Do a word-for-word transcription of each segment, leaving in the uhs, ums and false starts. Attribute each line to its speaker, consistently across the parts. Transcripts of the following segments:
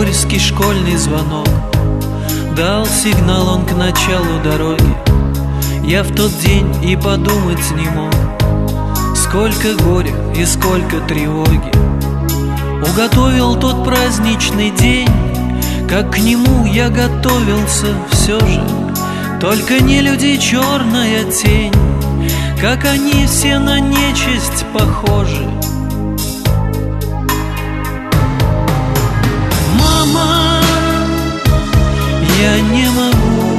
Speaker 1: Октябрьский школьный звонок дал сигнал он к началу дороги. Я в тот день и подумать не мог, сколько горя и сколько тревоги уготовил тот праздничный день. Как к нему я готовился все же, только не люди черная тень, как они все на нечисть похожи. Мама, я не могу,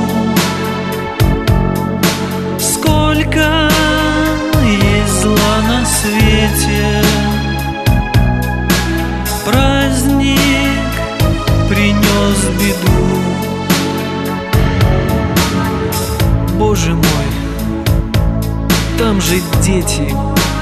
Speaker 1: сколько есть зла на свете. Праздник принес беду. Боже мой, там же дети.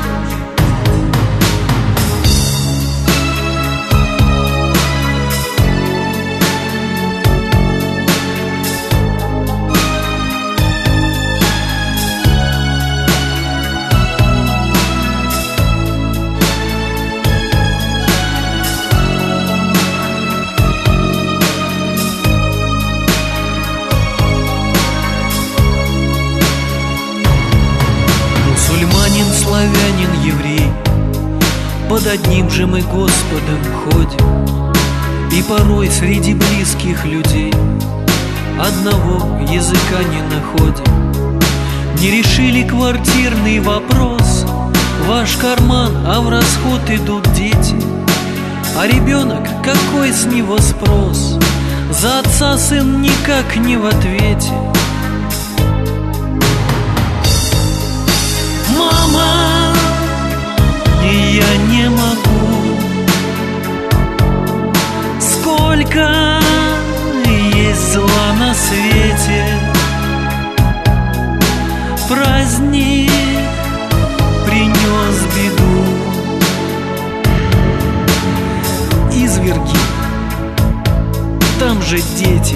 Speaker 1: Мусульманин, славянин, еврей, под одним же мы Господом ходим, и порой среди близких людей одного языка не находим. Не решили квартирный вопрос, ваш карман, а в расход идут дети. А ребенок, какой с него спрос? За отца сын никак не в ответе. Мама, и я не могу, сколько есть зла на свете. Праздник принес беду. Изверги, там же дети.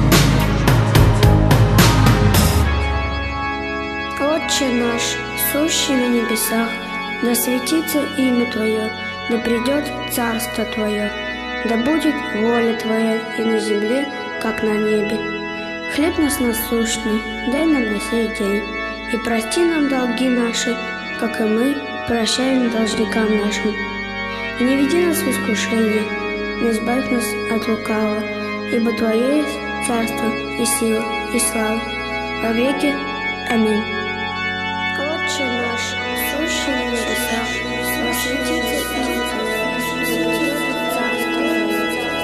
Speaker 2: Отче наш, сущий на небесах, да светится имя Твое, да придет царство Твое, да будет воля Твоя и на земле, как на небе. Хлеб наш насущный дай нам на сей день, и прости нам долги наши, как и мы прощаем должникам нашим. И не веди нас в искушение, но избавь нас от лукавого, ибо Твое есть царство и сила и слава во веки. Аминь. Отче наш, сущий на небесах, да светится имя Твое, да придет царство Твое.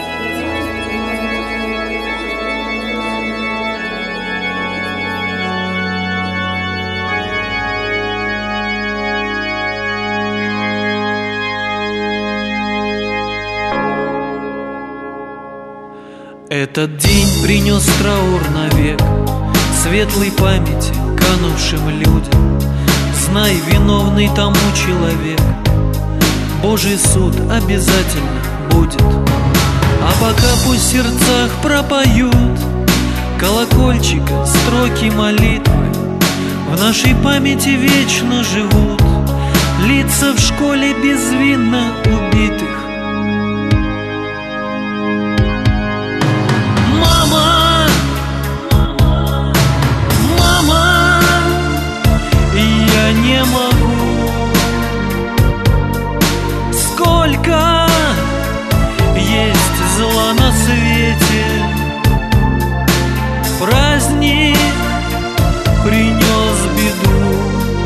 Speaker 1: Этот день принес траур навек, светлой памяти канувшим людям. Знай, виновный тому человек, Божий суд обязательно будет. А пока пусть в сердцах пропоют колокольчика строки молитвы, в нашей памяти вечно живут лица в школе безвинно убитых. Не могу, сколько есть зла на свете. Праздник принес беду.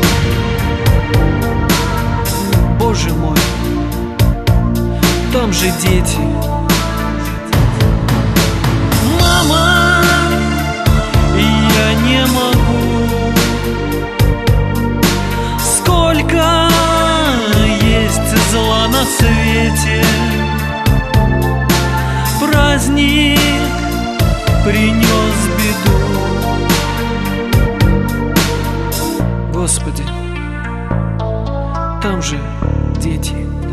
Speaker 1: Боже мой, там же дети. Мама, я не могу, сколько есть зла на свете. Праздник принес беду. Господи, там же дети.